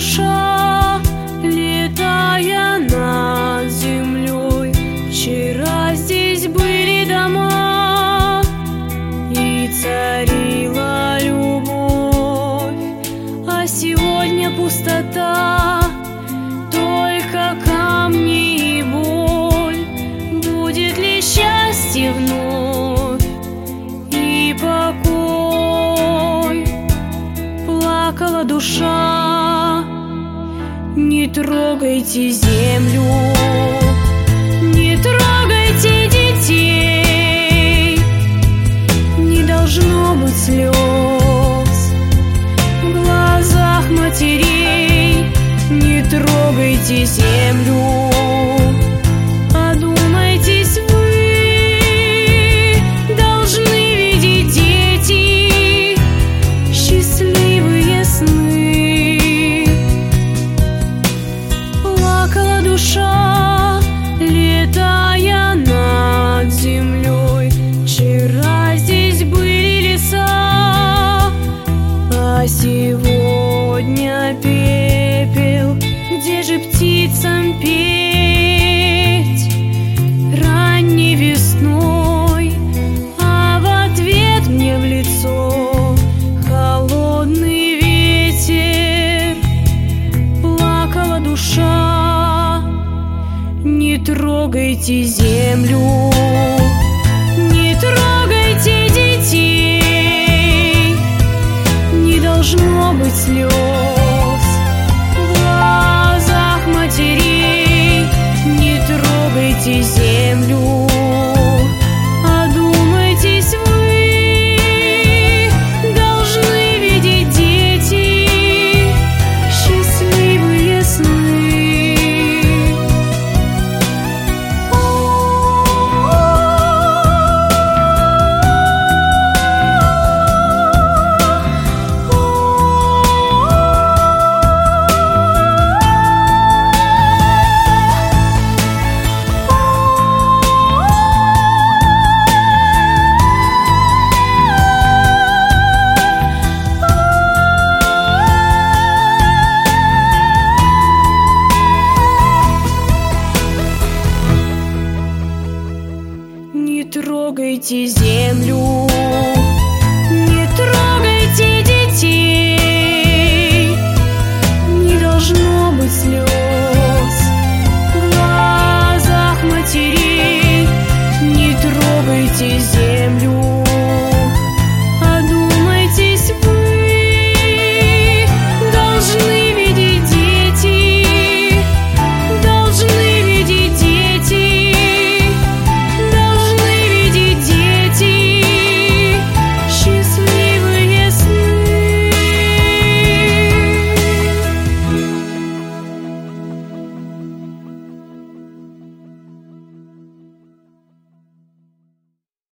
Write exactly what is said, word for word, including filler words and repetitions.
душа, летая над землей. Вчера здесь были дома, и царила любовь, а сегодня пустота, только камни и боль. Будет ли счастье вновь и покой? Плакала душа, не трогайте землю, не трогайте детей, не должно быть слез в глазах матерей. Не трогайте землю, одумайтесь вы, должны видеть дети счастливые сны. Плакала душа, летая над землей. Вчера здесь были леса, а сегодня пепел. Где же птицам петь ранней весной, а в ответ мне в лицо холодный ветер? Плакала душа, не трогайте землю, не трогайте детей, не должно быть слез в глазах матерей. Не трогайте землю, одумайтесь вы, должны видеть дети счастливые сны. Не трогайте землю, не трогайте